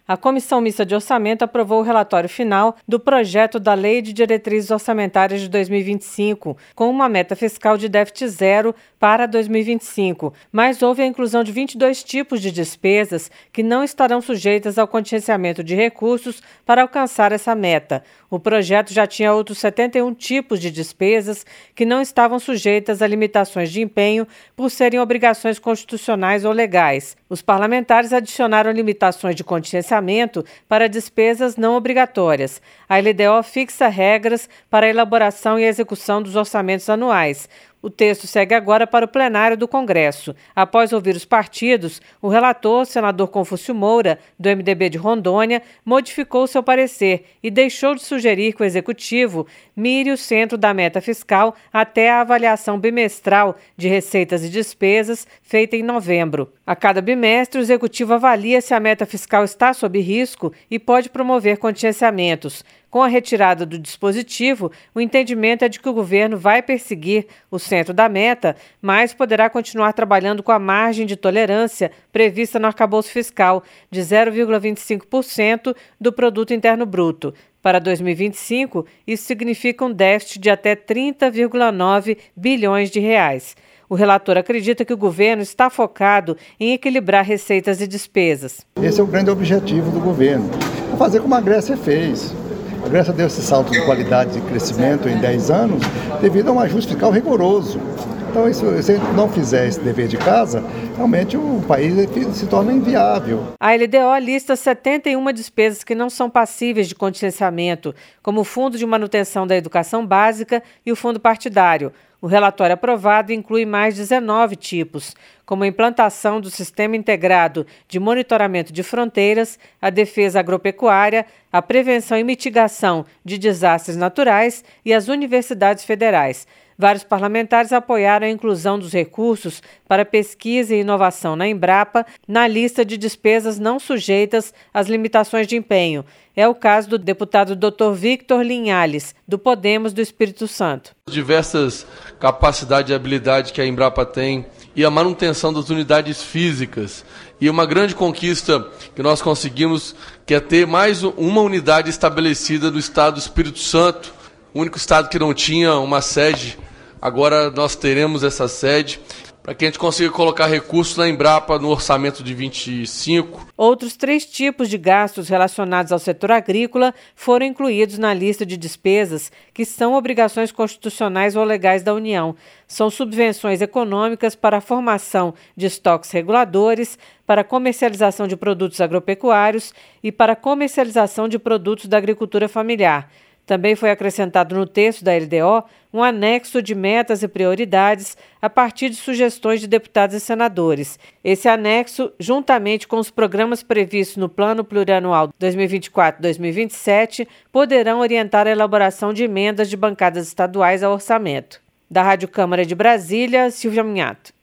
A Comissão Mista de Orçamento aprovou o relatório final do projeto da Lei de Diretrizes Orçamentárias de 2025, com uma meta fiscal de déficit zero para 2025, mas houve a inclusão de 22 tipos de despesas que não estarão sujeitas ao contingenciamento de recursos para alcançar essa meta. O projeto já tinha outros 71 tipos de despesas que não estavam sujeitas a limitações de empenho por serem obrigações constitucionais ou legais. Os parlamentares adicionaram limitações de contingenciamento para despesas não obrigatórias. A LDO fixa regras para a elaboração e execução dos orçamentos anuais. O texto segue agora para o plenário do Congresso. Após ouvir os partidos, o relator, senador Confúcio Moura, do MDB de Rondônia, modificou seu parecer e deixou de sugerir que o Executivo mire o centro da meta fiscal até a avaliação bimestral de receitas e despesas feita em novembro. A cada bimestre, o Executivo avalia se a meta fiscal está sob risco e pode promover contingenciamentos. Com a retirada do dispositivo, o entendimento é de que o governo vai perseguir o centro da meta, mas poderá continuar trabalhando com a margem de tolerância prevista no arcabouço fiscal de 0,25% do Produto Interno Bruto. Para 2025, isso significa um déficit de até 30,9 bilhões de reais. O relator acredita que o governo está focado em equilibrar receitas e despesas. Esse é o grande objetivo do governo, fazer como a Grécia fez. A Grécia deu esse salto de qualidade de crescimento em 10 anos devido a um ajuste fiscal rigoroso. Então, se a gente não fizer esse dever de casa, realmente o país se torna inviável. A LDO lista 71 despesas que não são passíveis de contingenciamento, como o Fundo de Manutenção da Educação Básica e o Fundo Partidário. O relatório aprovado inclui mais 19 tipos, como a implantação do Sistema Integrado de Monitoramento de Fronteiras, a defesa agropecuária, a prevenção e mitigação de desastres naturais e as universidades federais. Vários parlamentares apoiaram a inclusão dos recursos para pesquisa e inovação na Embrapa na lista de despesas não sujeitas às limitações de empenho. É o caso do deputado Dr. Victor Linhares, do Podemos do Espírito Santo. Diversas capacidades e habilidades que a Embrapa tem e a manutenção das unidades físicas. E uma grande conquista que nós conseguimos, que é ter mais uma unidade estabelecida no estado do Espírito Santo, o único estado que não tinha uma sede. Agora nós teremos essa sede para que a gente consiga colocar recursos na Embrapa no orçamento de 25. Outros 3 tipos de gastos relacionados ao setor agrícola foram incluídos na lista de despesas que são obrigações constitucionais ou legais da União. São subvenções econômicas para a formação de estoques reguladores, para a comercialização de produtos agropecuários e para a comercialização de produtos da agricultura familiar. Também foi acrescentado no texto da LDO um anexo de metas e prioridades a partir de sugestões de deputados e senadores. Esse anexo, juntamente com os programas previstos no Plano Plurianual 2024-2027, poderão orientar a elaboração de emendas de bancadas estaduais ao orçamento. Da Rádio Câmara de Brasília, Silvia Minhato.